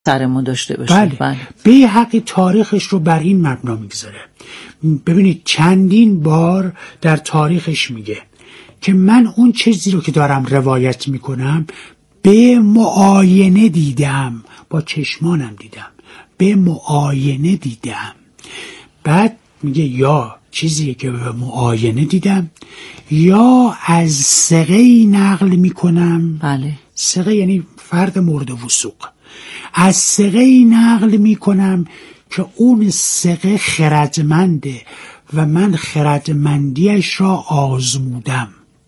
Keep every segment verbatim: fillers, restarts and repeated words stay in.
سرمون داشته باشیم. بله. بله. بیهقی تاریخش رو بر این مبنا میگذاره. ببینید چندین بار در تاریخش میگه که من اون چیزی رو که دارم روایت میکنم به معاینه دیدم، با چشمانم دیدم، به معاینه دیدم. بعد میگه یا چیزی که به معاینه دیدم یا از ثقه نقل میکنم. بله. ثقه یعنی فرد مورد وثوق. از ثقه نقل میکنم که اون ثقه خردمنده و من خردمندیش را آزمودم.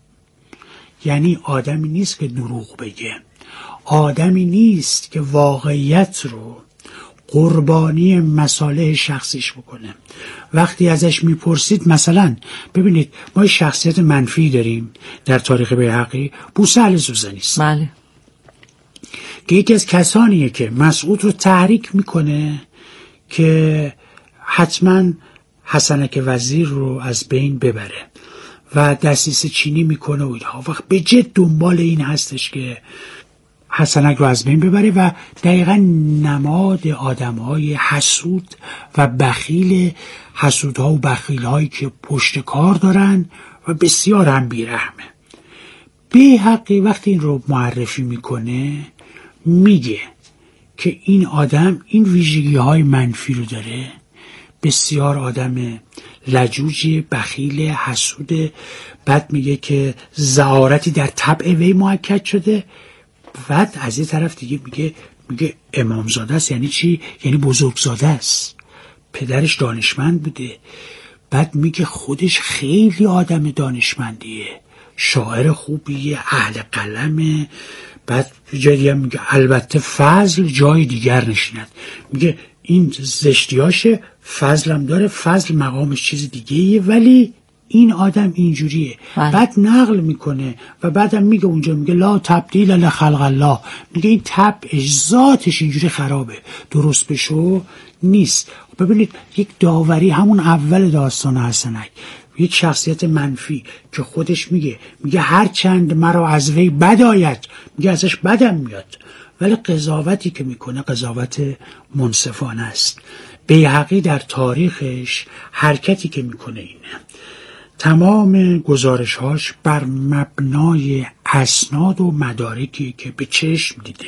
یعنی آدمی نیست که دروغ بگه، آدمی نیست که واقعیت رو قربانی مصالح شخصیش بکنه. وقتی ازش میپرسید، مثلا ببینید ما شخصیت منفی داریم در تاریخ بیهقی، بوسهل زوزنی است. بله. که یکی از کسانیه که مسعود رو تحریک میکنه که حتما حسنک وزیر رو از بین ببره و دسیسه چینی میکنه و اینها. وقت به جد دنبال این هستش که حسنک رو از بین ببره و دقیقا نماد آدمهای حسود و بخیل، حسودها و بخیلهایی که پشت کار دارن و بسیار هم بیرحمه. بیهقی وقتی این رو معرفی میکنه میگه که این آدم این ویژگی های منفی رو داره، بسیار آدم لجوجی، بخیل، حسود. بعد میگه که زعارتی در طبع وی مؤکد شده. بعد از این طرف دیگه میگه میگه امامزاده است. یعنی چی؟ یعنی بزرگزاده است، پدرش دانشمند بوده. بعد میگه خودش خیلی آدم دانشمندیه، شاعر خوبیه، اهل قلمه. بعد جای دیگه میگه البته فضل جای دیگر نشیند. میگه این زشتیاشه، فضلم داره، فضل مقامش چیز دیگه‌ایه، ولی این آدم اینجوریه. بله. بعد نقل میکنه و بعدم میگه اونجا میگه لا تبدیل لخلق الله. میگه این طبعش ذاتش اینجوری خرابه، درست بشو نیست. ببینید یک داوری همون اول داستان حسنک، یک شخصیت منفی که خودش میگه میگه هر چند مرا از وی بد آید، میگه ازش بدم میاد، ولی قضاوتی که میکنه قضاوت منصفانه است. بیهقی در تاریخش حرکتی که میکنه اینه، تمام گزارشهاش بر مبنای اسناد و مدارکی که به چشم دیده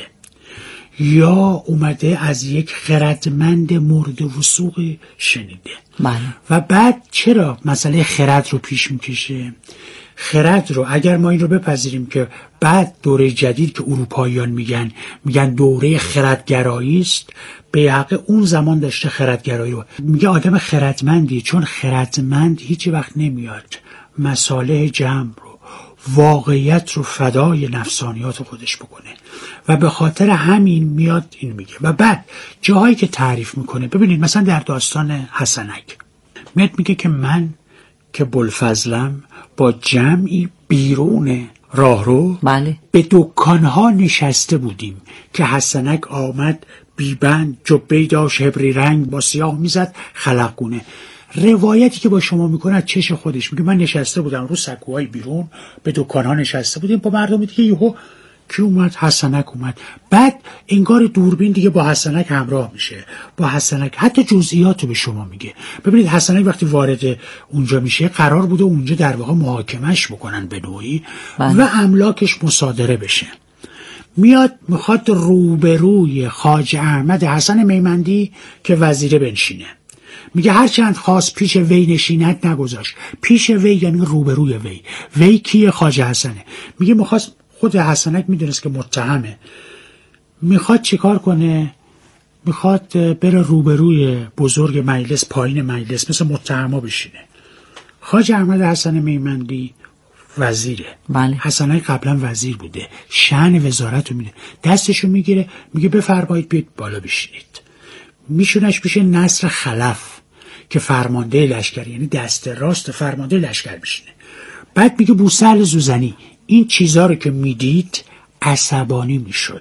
یا اومده از یک خردمند مورد وثوق شنیده. بله. و بعد چرا مسئله خرد رو پیش میکشه؟ خرد رو اگر ما این رو بپذیریم که بعد دوره جدید که اروپاییان میگن میگن دوره خردگرایی است، بیهقی اون زمان داشته خردگرایی رو. میگه آدم خردمندی، چون خردمند هیچ وقت نمیاد مصالح جمع رو، واقعیت رو فدای نفسانیات خودش بکنه و به خاطر همین میاد این میگه. و بعد جاهایی که تعریف میکنه، ببینید مثلا در داستان حسنک میاد میگه که من که بوالفضلم با جمعی بیرون راهرو بله. به دکانها نشسته بودیم که حسنک آمد، بیبند، جبه‌ای داشت هبری رنگ، با سیاه میزد خلقگونه. روایتی که با شما میکنه از چش خودش میگه من نشسته بودم رو سکوهای بیرون، به دکانها نشسته بودیم با مردم دیگه. یهو کی اومد؟ حسنک اومد. بعد انگار دوربین دیگه با حسنک همراه میشه، با حسنک حتی جزئیاتو به شما میگه. ببینید حسنک وقتی وارد اونجا میشه قرار بوده اونجا در واقع محاکمش بکنن به نوعی و املاکش مصادره بشه. میاد میخواد روبروی خواجه احمد حسن میمندی که وزیره بنشینه. میگه هر چند خواست پیش وی نشیند نگذاشت. پیش وی یعنی روبروی وی. وی کیه؟ خواجه حسنه. میگه میخواست، خود حسنک میدونست که متهمه، میخواد چیکار کنه؟ میخواد بره روبروی بزرگ مجلس، پایین مجلس، مثل متهما بشینه. خواجه احمد حسن میمندی وزیره. بله. حسنک قبلا وزیر بوده، شأن وزارت رو میده، دستشو میگیره میگه بفرمایید بیاید بالا بشینید. میشونش پیش نصر خلف که فرمانده لشکر، یعنی دست راست فرمانده لشکر میشینه. بعد میگه بوسهل زوزنی این چیزا رو که میدید عصبانی میشد.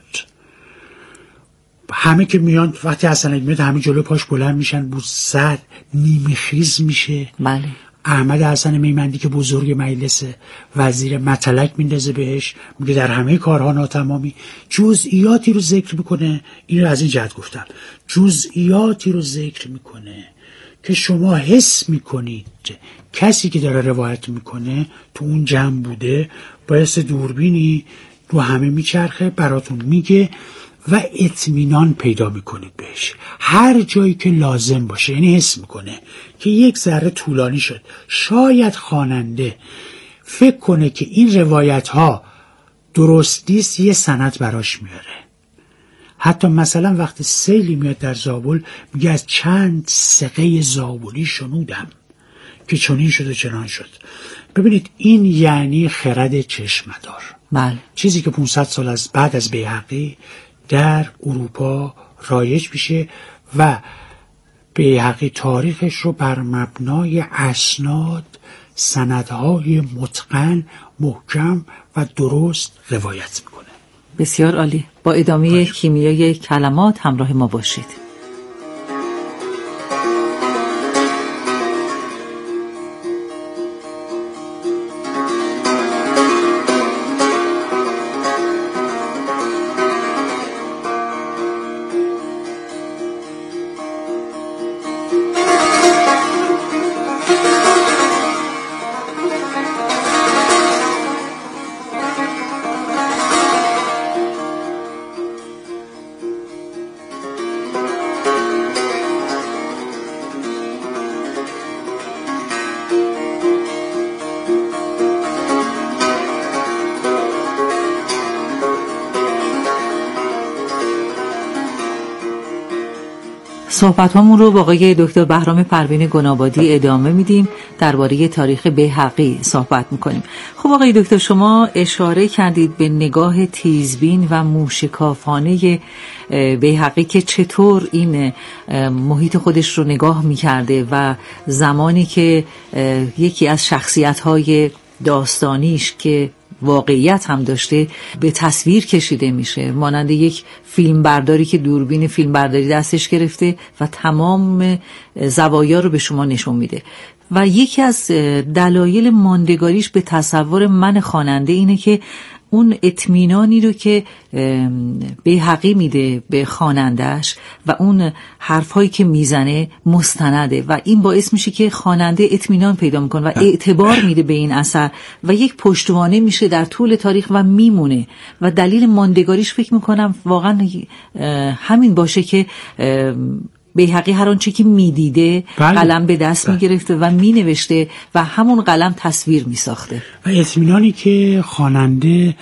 همه که میان وقتی حسنک میاد همه جلو پاش بلند میشن، بوسهل نیمه خیز میشه. بله. احمد حسن میمندی که بزرگ مجلس وزیر مطلق میندازه بهش، میگه در همه کارها ناتمامی. جزئیاتی رو ذکر میکنه، این رو از این جهت گفتم، جزئیاتی رو ذکر میکنه که شما حس میکنید کسی که داره روایت میکنه تو اون جمع بوده، باعث دوربینی رو همه میچرخه براتون میگه و اطمینان پیدا میکنید بهش هر جایی که لازم باشه. یعنی حس میکنه که یک ذره طولانی شد، شاید خواننده فکر کنه که این روایت ها درست نیست، یه سند براش میاره. حتی مثلا وقتی سیلی میاد در زابل میگه از چند سقه زابلی شنودم که چنین شد و چنان شد. ببینید این یعنی خرد چشمدار. بله. چیزی که پانصد سال از بعد از بیهقی در اروپا رایج میشه و بیهقی تاریخش رو بر مبنای اسناد، سندهای متقن، محکم و درست روایت میکنه. بسیار عالی. با ادامه باید. کیمیای کلمات همراه ما باشید. صحبت‌هامون رو با آقای دکتر بهرام پروین گنابادی ادامه میدیم. درباره تاریخ بیهقی صحبت میکنیم. خب آقای دکتر، شما اشاره کردید به نگاه تیزبین و موشکافانه بیهقی که چطور این محیط خودش رو نگاه میکرده و زمانی که یکی از شخصیت‌های داستانیش که واقعیت هم داشته به تصویر کشیده میشه، مانند یک فیلم برداری که دوربین فیلم برداری دستش گرفته و تمام زوایا رو به شما نشون میده. و یکی از دلایل ماندگاریش به تصور من خواننده اینه که اون اطمینانی رو که بیهقی میده به خواننده‌اش و اون حرفایی که میزنه مستنده و این باعث میشه که خواننده اطمینان پیدا میکنه و اعتبار میده به این اثر و یک پشتوانه میشه در طول تاریخ و میمونه. و دلیل ماندگاریش فکر میکنم واقعا همین باشه که بیهقی هر آنچه که میدیده بله. قلم به دست بله. میگرفته و مینوشته و همون قلم تصویر میساخته و اطمینانی که خواننده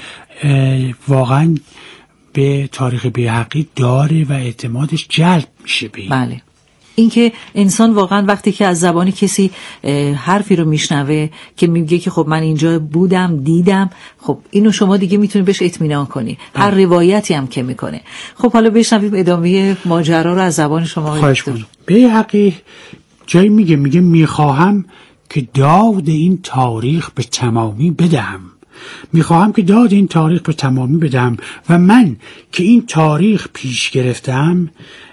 واقعا به تاریخ بیهقی داره و اعتمادش جلب میشه به این. بله. اینکه انسان واقعا وقتی که از زبان کسی حرفی رو میشنوه که میگه که خب من اینجا بودم دیدم، خب اینو شما دیگه میتونی بهش اطمینان کنی. هر روایتی هم که میکنه. خب حالا بشنویم ادامه ماجرا رو از زبان شما. خواهش کنم. بیهقی جایی میگه میگه میخواهم که داد این تاریخ به تمامی بدهم. میخواهم که داد این تاریخ به تمامی بدهم و من که این تاریخ پیش گرفتم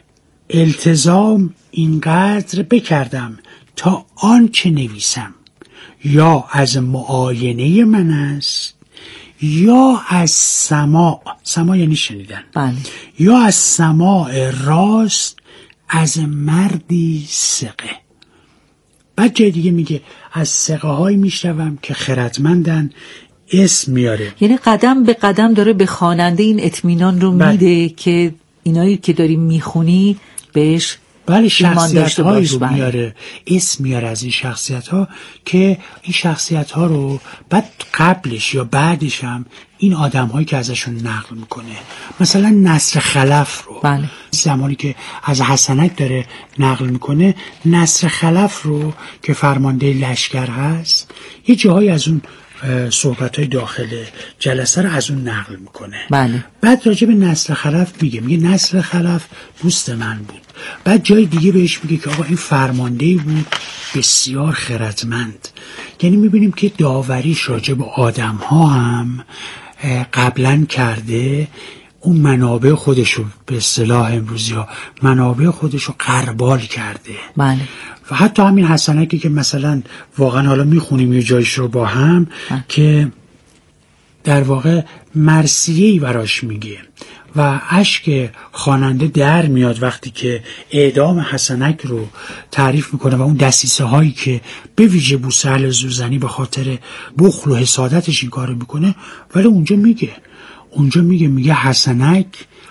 التزام اینقدر بکردم تا آنچه نویسم یا از معاینه من است یا از سماع، سماع یعنی شنیدن بله. یا از سماع راست از مردی ثقه. بعد جای دیگه میگه از ثقه هایی میشنوم که خردمندن، اسم میاره. یعنی قدم به قدم داره به خواننده این اطمینان رو بله. میده که اینایی که داری میخونی بهش بله شخصیت هایی رو میاره، اسم میاره از این شخصیت ها که این شخصیت ها رو بعد قبلش یا بعدش هم این آدم هایی که ازشون نقل میکنه. مثلا نصر خلف رو بله. زمانی که از حسنک داره نقل میکنه، نصر خلف رو که فرمانده لشکر هست یه جاهایی از اون صحبت‌های داخل جلسه رو از اون نقل میکنه. بله. بعد راجع به نصر خلف میگه میگه نصر خلف دوست من بود. بعد جای دیگه بهش میگه که آقا این فرماندهی بود بسیار خردمند. یعنی میبینیم که داوریش راجع به آدم‌ها هم قبلا کرده اون منابع خودشو به اصطلاح امروزی ها منابع خودشو غربال کرده. بله. و حتی همین حسنکی که مثلا واقعا حالا میخونیم یه جایش رو با هم بله. که در واقع مرثیه‌ای براش میگه و اشک خواننده در میاد وقتی که اعدام حسنک رو تعریف میکنه و اون دسیسه هایی که به ویژه بوسهل زوزنی به خاطر بخل و حسادتش این کارو میکنه. ولی اونجا میگه اونجا میگه میگه حسنک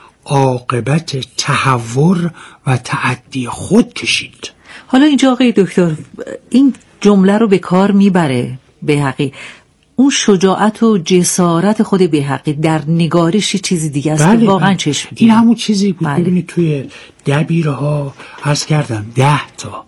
عاقبت تهور و تعدی خود کشید. حالا اینجا آقای دکتر این جمله رو به کار میبره بیهقی، اون شجاعت و جسارت خود بیهقی در نگارش چیزی دیگه است. بله، که واقعا چشم این همون چیزی بود. بله. ببینید توی دبیرها عرض کردم ده تا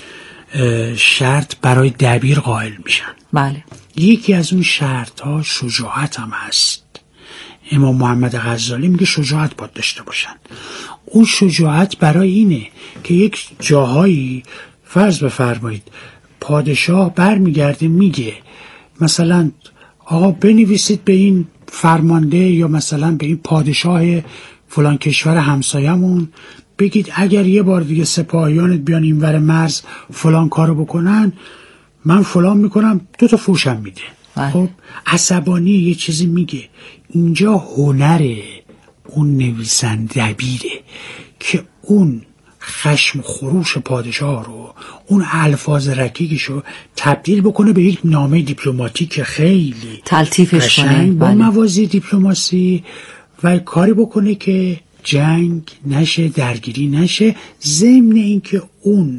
شرط برای دبیر قائل میشن. بله. یکی از اون شرط ها شجاعت هم هست. امام محمد غزالی میگه شجاعت باید داشته باشن. اون شجاعت برای اینه که یک جاهایی فرض بفرمایید پادشاه برمیگرده میگه مثلا آقا بنویسید به این فرمانده یا مثلا به این پادشاه فلان کشور همسایمون بگید اگر یه بار دیگه سپاهیانت بیان اینور مرز فلان کارو بکنن من فلان میکنم، دو تا فوشم میده. خب عصبانی یه چیزی میگه. اینجا هنر اون نویسنده دبیره که اون خشم خروش پادشاه رو، اون الفاظ رکیکشو تبدیل بکنه به یک نامه دیپلماتیک خیلی تلطیفش کنه با بله. موازی دیپلماسی و کاری بکنه که جنگ نشه، درگیری نشه، ضمن اینکه اون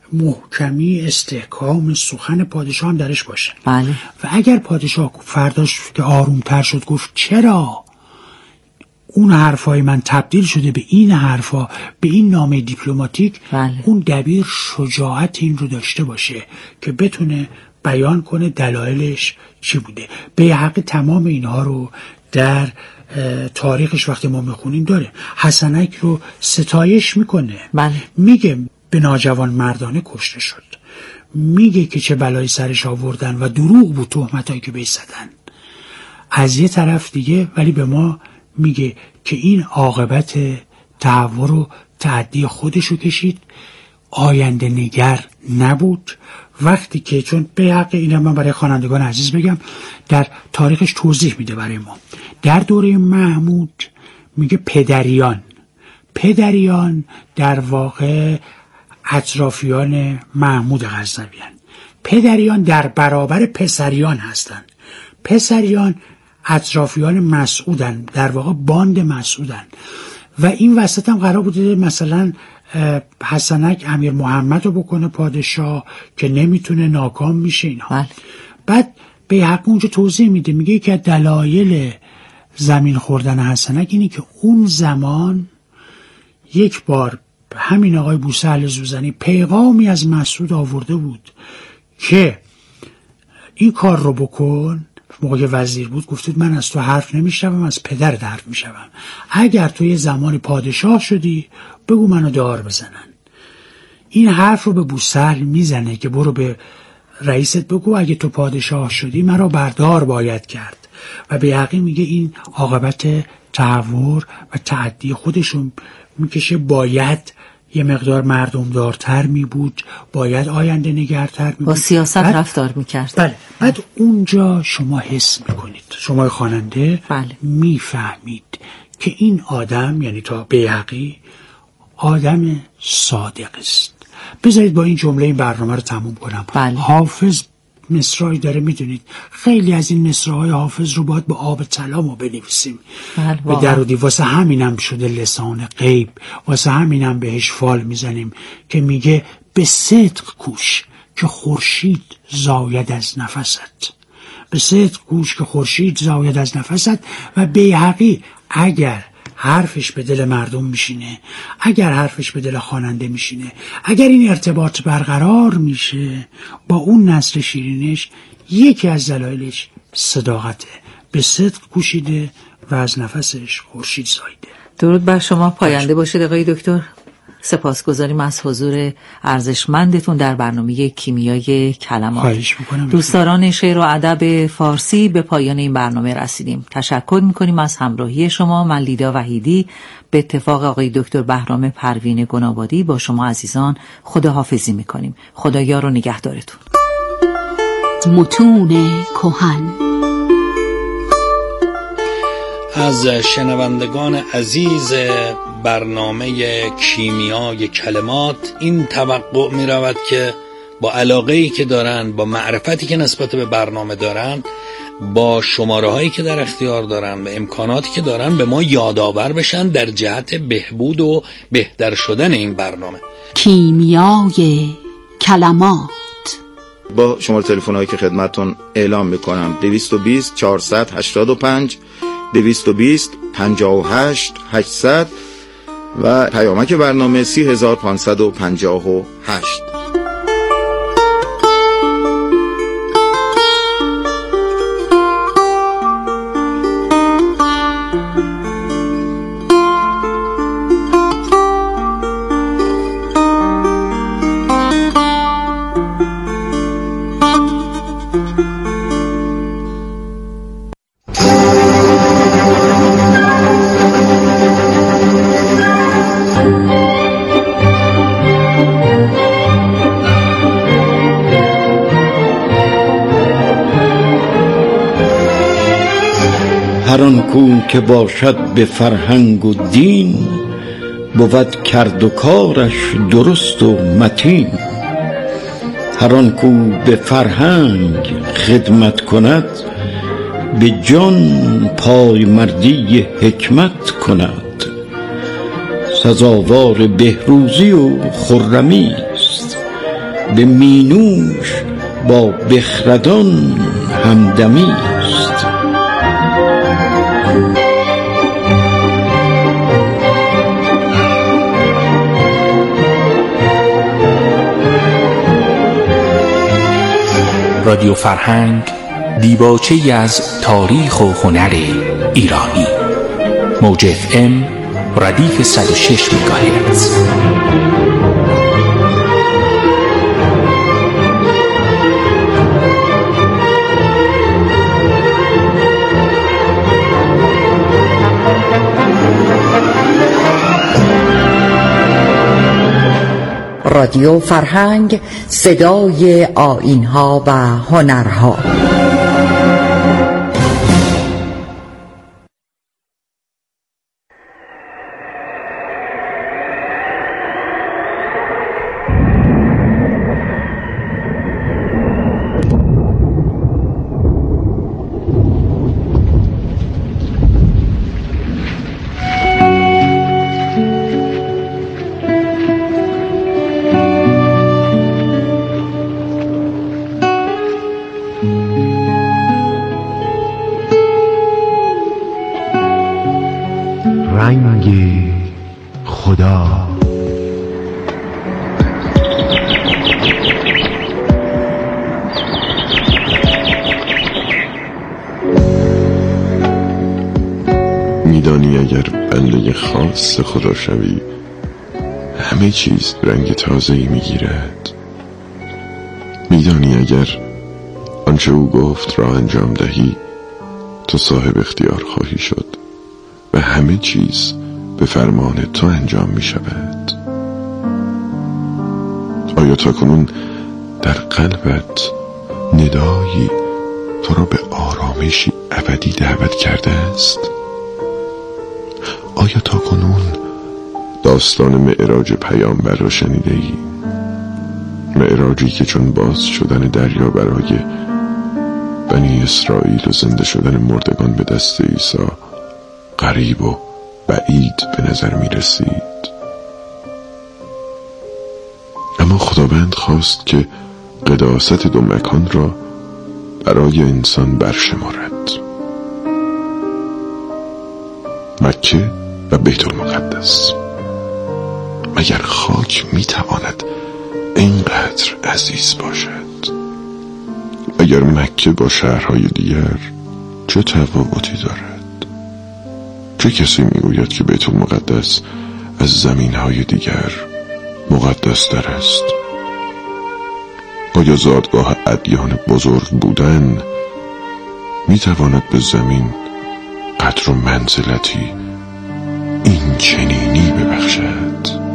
محکمی استحکام سخن پادشاه هم درش باشه. بله. و اگر پادشاه فرداش که آرومتر شد گفت چرا اون حرفای من تبدیل شده به این حرفا، به این نامه دیپلماتیک، بله. اون دبیر شجاعت این رو داشته باشه که بتونه بیان کنه دلایلش چی بوده. به حق تمام اینها رو در تاریخش وقتی ما میخونیم داره. حسنک رو ستایش میکنه. بله. میگه به ناجوان مردانه کشته شد، میگه که چه بلایی سرش آوردن و دروغ بود تهمتایی که بهش زدن. از یه طرف دیگه ولی به ما میگه که این عاقبت تهور و تعدی خودشو کشید، آینده نگر نبود. وقتی که چون به حق اینم من برای خوانندگان عزیز بگم در تاریخش توضیح میده برای ما. در دوره محمود میگه پدریان پدریان در واقع اطرافیان محمود غزنویان. پدریان در برابر پسریان هستند. پسریان اطرافیان مسعودن، در واقع باند مسعودن. و این وسط هم قرار بوده مثلا حسنک امیر محمد رو بکنه پادشاه که نمیتونه، ناکام میشه اینها. بله. بعد به حق اونجا توضیح میده، میگه که دلایل زمین خوردن حسنک اینی که اون زمان یک بار همین آقای بوسهل زوزنی پیغامی از مسعود آورده بود که این کار رو بکن. موقع وزیر بود گفتید من از تو حرف نمیشنوم، از پدرت حرف میشنوم. اگر تو یه زمانی پادشاه شدی بگو منو دار بزنن. این حرف رو به بوسهل میزنه که برو به رئیست بگو اگه تو پادشاه شدی مرا بردار باید کرد. و به حقیقت میگه این عاقبت تهور و تعدی خودشون میکشه. باید یه مقدار مردم دارتر می بود، باید آینده نگرتر می بود، با سیاست بعد رفتار می کرد. بله. بعد اونجا شما حس می کنید، شما خواننده بله. می فهمید که این آدم یعنی تا بیهقی آدم صادق است. بذارید با این جمله این برنامه رو تموم کنم. بله. حافظ مصرعی داره، میدونید خیلی از این مصرع‌های حافظ رو باید با آب طلا ما بنویسیم. بله. به در و دی واسه همینم شده لسان غیب، واسه همینم بهش فال میزنیم که میگه به صدق کوش که خورشید زاید از نفست. به صدق کوش که خورشید زاید از نفست. و بیهقی اگر حرفش به دل مردم میشینه، اگر حرفش به دل خواننده میشینه، اگر این ارتباط برقرار میشه با اون نثر شیرینش، یکی از دلایلش صداقته. به صدق کوشیده و از نفسش خورشید زایده. درود بر شما، پاینده باشید آقای دکتر. سپاسگزاریم از حضور ارزشمندتون در برنامه کیمیای کلمات. خواهش میکنم. دوستداران شعر و ادب فارسی، به پایان این برنامه رسیدیم. تشکر میکنیم از همراهی شما. من لیدا وحیدی به اتفاق آقای دکتر بهرام پروین گنابادی با شما عزیزان خداحافظی میکنیم. خدایا و نگهدارتون. متون کهن. از شنوندگان عزیز برنامه کیمیای کلمات این توقع می رود که با علاقه‌ای که دارند، با معرفتی که نسبت به برنامه دارند، با شماره هایی که در اختیار دارند و امکاناتی که دارند به ما یادآور بشن در جهت بهبود و بهتر شدن این برنامه. کیمیای کلمات. با شماره تلفن هایی که خدمتتون اعلام میکنم: دویست و بیست چهارصد هشتاد و پنج، دویست و بیست پنجاه و هشت هشتصد و پیامک برنامه سی هزار پانصد و پنجاه و هشت. هر آن کو که باشد به فرهنگ و دین، بود کرد و کارش درست و متین. هر آن کو به فرهنگ خدمت کند، به جان پای مردی حکمت کند. سزاوار بهروزی و خرمی است، به مینوش با بخردان همدمی است. رادیو فرهنگ، دیباچه‌ای از تاریخ و هنر ایرانی. موج اف ام ردیف صد و شش مگاهرتز. رادیو فرهنگ، صدای آیین‌ها و هنرها. رنگ خدا. میدانی اگر بنده خاص خدا شوی، همه چیز رنگ تازه‌ای میگیرد. میدانی اگر آنچه او گفت را انجام دهی، تو صاحب اختیار خواهی شد و همه چیز به فرمان تو انجام می شود. آیا تاکنون در قلبت ندایی تو را به آرامشی ابدی دعوت کرده است؟ آیا تاکنون داستان معراج پیامبر را شنیده ای؟ معراجی که چون باز شدن دریا برای بنی اسرائیل و زنده شدن مردگان به دست عیسی غریب و بعید به نظر می رسید. اما خداوند خواست که قداست دو مکان را برای انسان برشمارد: مکه و بیت المقدس. مگر خاک می تواند اینقدر عزیز باشد؟ اگر مکه با شهرهای دیگر چه تفاوتی دارد؟ چه کسی میگوید که بیت المقدس از زمینهای دیگر مقدستر است؟ آیا زادگاه ادیان بزرگ بودن می تواند به زمین قدر و منزلتی این چنینی ببخشد؟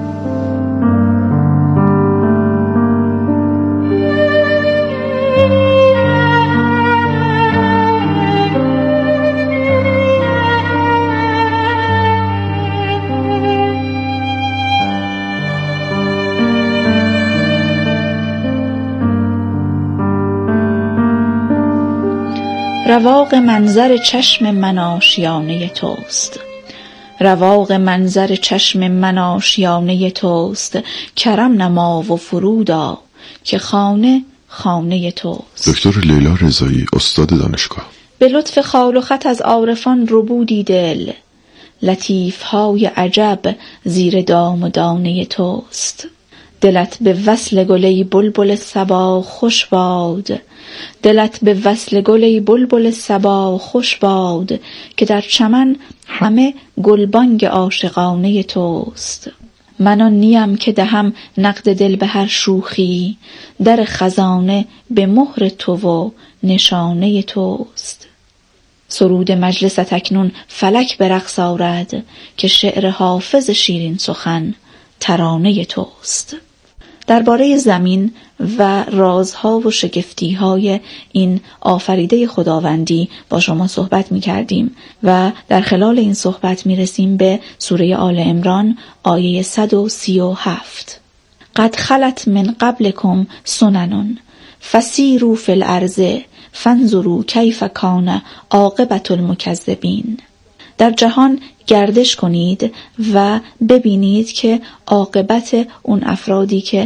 رواق منظر چشم من آشیانه توست، رواق منظر چشم من آشیانه توست، کرم نما و فرودا که خانه خانه توست. دکتر لیلا رضایی، استاد دانشگاه. به لطف خال و خط از عارفان ربودی دل، لطیف های عجب زیر دام و دانه توست. دلت به وصل گلی بلبل صبا خوش باد، دلت به وصل گلی بلبل صبا خوش باد، که در چمن همه گلبانگ عاشقانه توست. من آن نیم که دهم نقد دل به هر شوخی، در خزانه به مهر تو و نشانه توست. سرود مجلست اکنون فلک به رقص آرد، که شعر حافظ شیرین سخن ترانه توست. درباره زمین و رازها و شگفتیهای این آفریده خداوندی با شما صحبت می کردیم و در خلال این صحبت می رسیم به سوره آل عمران آیه صد و سی و هفت. قد خلت من قبلکم سنن فسیروا فی الارض فانظروا کیف کان عاقبة المکذبین. در جهان گردش کنید و ببینید که عاقبت اون افرادی که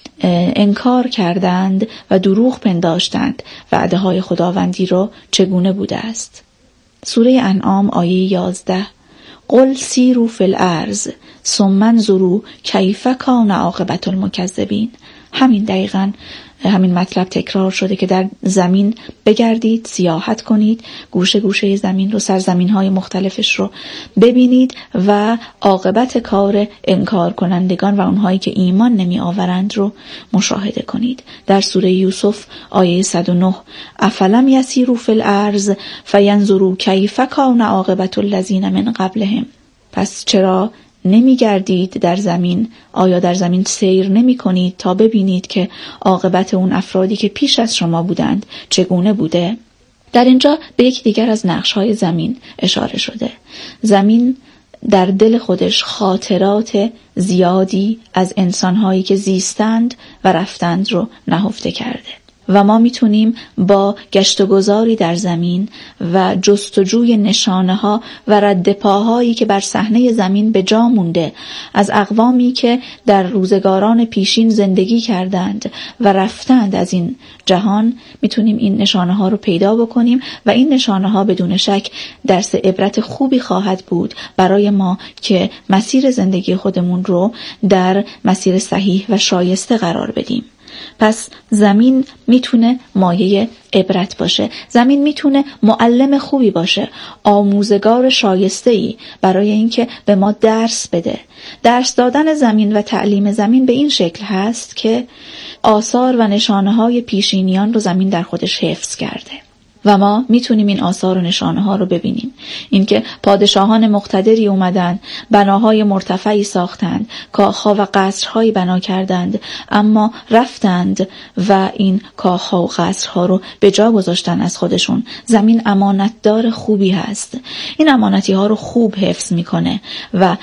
انکار کردند و دروغ پنداشتند وعده های خداوندی رو چگونه بوده است. سوره انعام آیه یازده. قل سیروا فی الارض ثم انظروا کیف کان عاقبة المکذبین. همین دقیقاً همین مطلب تکرار شده که در زمین بگردید، سیاحت کنید، گوشه گوشه زمین رو، سرزمین های مختلفش رو ببینید و عاقبت کار انکار کنندگان و اونهایی که ایمان نمی آورند رو مشاهده کنید. در سوره یوسف آیه صد و نه. افلم یسیروا فی الارض فینظروا کیف کان عاقبة الذین من قبلهم. پس چرا نمی گردید در زمین؟ آیا در زمین سیر نمی کنید تا ببینید که عاقبت اون افرادی که پیش از شما بودند چگونه بوده؟ در اینجا به یک دیگر از نقش‌های زمین اشاره شده. زمین در دل خودش خاطرات زیادی از انسان‌هایی که زیستند و رفتند رو نهفته کرده و ما میتونیم با گشت و گذاری در زمین و جستجوی نشانه ها و رد پاهایی که بر صحنه زمین به جا مونده از اقوامی که در روزگاران پیشین زندگی کردند و رفتند از این جهان، میتونیم این نشانه ها رو پیدا بکنیم و این نشانه ها بدون شک درس عبرت خوبی خواهد بود برای ما که مسیر زندگی خودمون رو در مسیر صحیح و شایسته قرار بدیم. پس زمین میتونه مایه عبرت باشه، زمین میتونه معلم خوبی باشه، آموزگار شایسته‌ای برای اینکه به ما درس بده. درس دادن زمین و تعلیم زمین به این شکل هست که آثار و نشانه‌های پیشینیان رو زمین در خودش حفظ کرده و ما میتونیم این آثار و نشانه ها رو ببینیم. اینکه پادشاهان مقتدری اومدن، بناهای مرتفعی ساختند، کاخها و قصرهایی بنا کردند، اما رفتند و این کاخها و قصرها رو به جا گذاشتن از خودشون. زمین امانتدار خوبی هست، این امانتی ها رو خوب حفظ میکنه و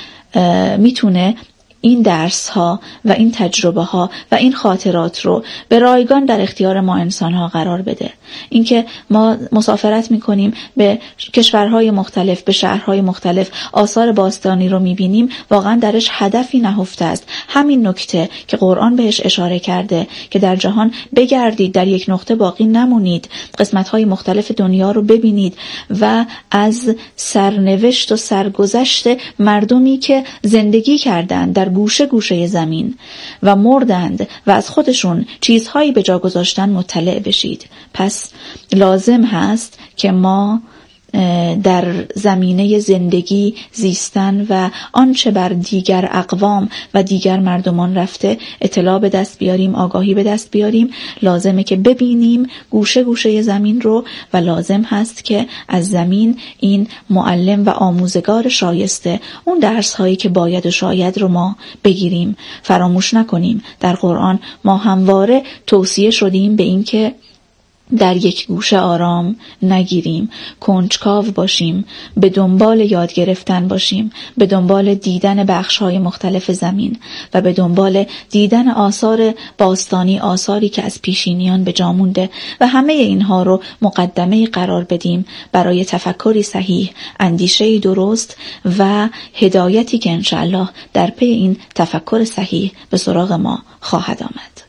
میتونه این درس ها و این تجربه ها و این خاطرات رو به رایگان در اختیار ما انسان ها قرار بده. اینکه ما مسافرت میکنیم به کشورهای مختلف، به شهرهای مختلف، آثار باستانی رو میبینیم، واقعا درش هدفی نهفته است. همین نکته که قرآن بهش اشاره کرده که در جهان بگردید، در یک نقطه باقی نمونید، قسمتهای مختلف دنیا رو ببینید و از سرنوشت و سرگذشت مردمی که زندگی کردند در گوشه گوشه زمین و مردند و از خودشون چیزهایی به جا گذاشتن مطلع بشید. پس لازم هست که ما در زمینه زندگی زیستن و آنچه بر دیگر اقوام و دیگر مردمان رفته اطلاع به دست بیاریم، آگاهی به دست بیاریم. لازمه که ببینیم گوشه گوشه زمین رو و لازم هست که از زمین این معلم و آموزگار شایسته اون درس هایی که باید و شاید رو ما بگیریم. فراموش نکنیم در قرآن ما همواره توصیه شدیم به این که در یک گوشه آرام نگیریم، کنجکاو باشیم، به دنبال یاد گرفتن باشیم، به دنبال دیدن بخش‌های مختلف زمین و به دنبال دیدن آثار باستانی، آثاری که از پیشینیان به جا مونده و همه اینها رو مقدمه قرار بدیم برای تفکری صحیح، اندیشه‌ای درست و هدایتی که انشاءالله در پی این تفکر صحیح به سراغ ما خواهد آمد.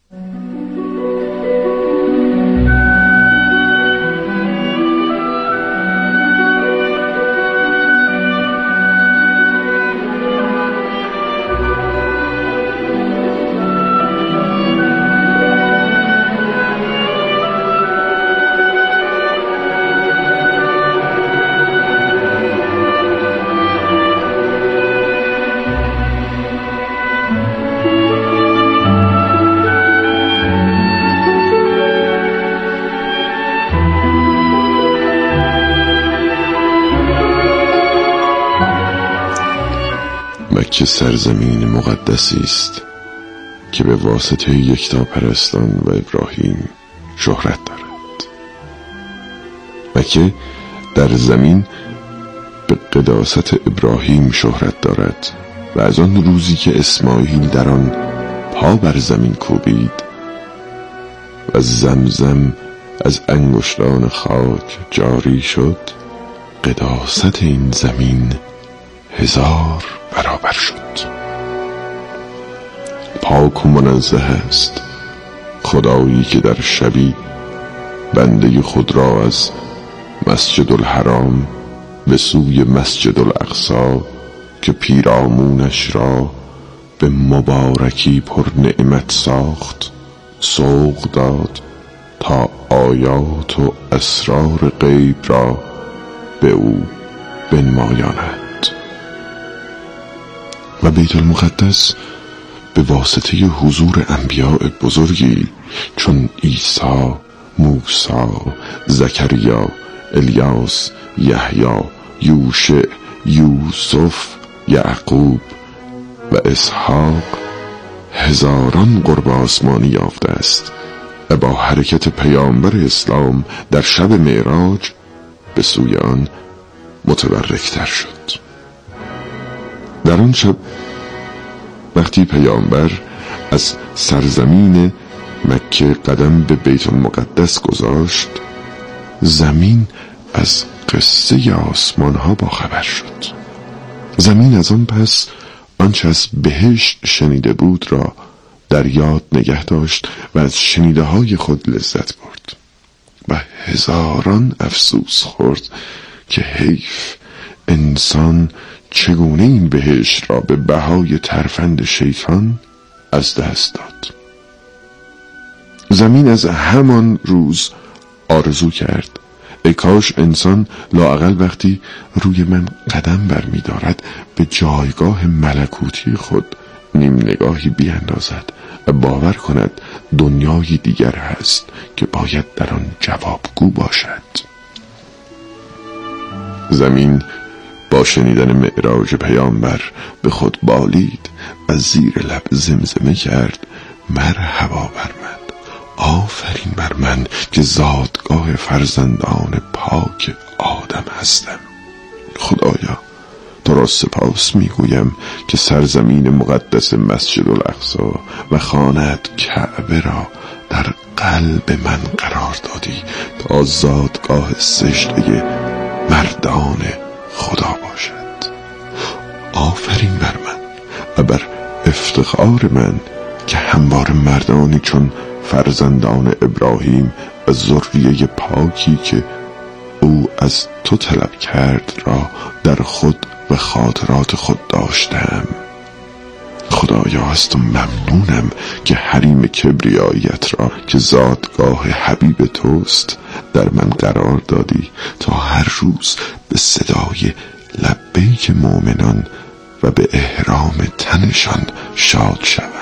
مکه سرزمین مقدسی است که به واسطه یکتاپرستان و ابراهیم شهرت دارد. مکه در زمین به قداست ابراهیم شهرت دارد و از آن روزی که اسماعیل در آن پا بر زمین کوبید و زمزم از انگشتان خاک جاری شد، قداست این زمین هزار برابر شد. پاک و منزه است خدایی که در شبی بنده خود را از مسجد الحرام به سوی مسجد الاقصی که پیرامونش را به مبارکی پر نعمت ساخت سوق داد تا آیات و اسرار غیب را به او بنمایاند. و بیت المقدس به واسطه حضور انبیاء بزرگی چون عیسی، موسی، زکریا، الیاس، یحیی، یوشع، یوسف، یعقوب و اسحاق هزاران قرب آسمانی یافته است و با حرکت پیامبر اسلام در شب معراج به سوی آن متبرکتر شد. در آن شب وقتی پیامبر از سرزمین مکه قدم به بیت المقدس گذاشت، زمین از قصه آسمان ها با خبر شد. زمین از آن پس آنچه از بهشت شنیده بود را در یاد نگه داشت و از شنیده های خود لذت برد و هزاران افسوس خورد که حیف انسان چگونه این بهشت را به بهای ترفند شیطان از دست داد. زمین از همان روز آرزو کرد ای کاش انسان لااقل وقتی روی من قدم برمی دارد به جایگاه ملکوتی خود نیم نگاهی بیاندازد و باور کند دنیای دیگر هست که باید در آن جوابگو باشد. زمین با شنیدن معراج پیامبر به خود بالید و زیر لب زمزمه کرد مرحبا بر من، آفرین بر من که زادگاه فرزندان پاک آدم هستم. خدایا تو را سپاس میگویم که سرزمین مقدس مسجد الاقصی و خانه‌ات کعبه را در قلب من قرار دادی تا زادگاه سجده مردان خدا باشد. آفرین بر من و بر افتخار من که همواره مردانی چون فرزندان ابراهیم و ذریه پاکی که او از تو طلب کرد را در خود و خاطرات خود داشتم. خدایا از تو ممنونم که حریم کبریاییت را که زادگاه حبیب توست در من قرار دادی تا هر روز به صدای لبیک مؤمنان و به احرام تنشان شاد شود.